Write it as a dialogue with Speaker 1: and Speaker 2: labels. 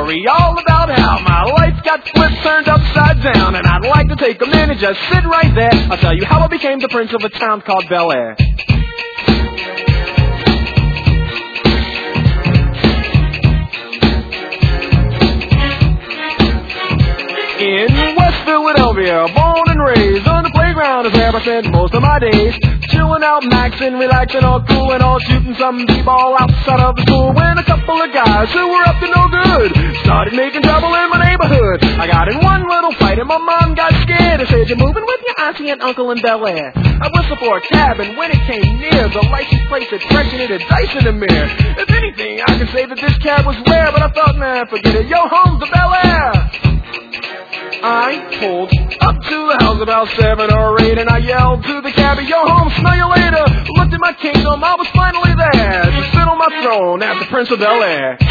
Speaker 1: story all about how my life got flipped, turned upside down, and I'd like to take a minute, just sit right there. I'll tell you how I became the prince of a town called Bel Air. In West Philadelphia, born and raised on the playground is where I spent most of my days. Chilling out, maxing, relaxing, all cool and all, shooting some b-ball outside of the school. When a couple of guys who were up to no good started making trouble in my neighborhood. I got in one little fight and my mom got scared and said, "You're moving with your auntie and uncle in Bel Air." I whistled for a cab, and when it came near, the license plate had pregnant dice in the mirror. If anything, I could say that this cab was rare, but I thought, man, forget it. Yo, home to Bel Air. I pulled up to the house about 7 or 8, and I yelled to the cabbie, "Yo, home, smell you later." Looked at my kingdom, I was finally there to sit on my throne as the Prince of Bel Air.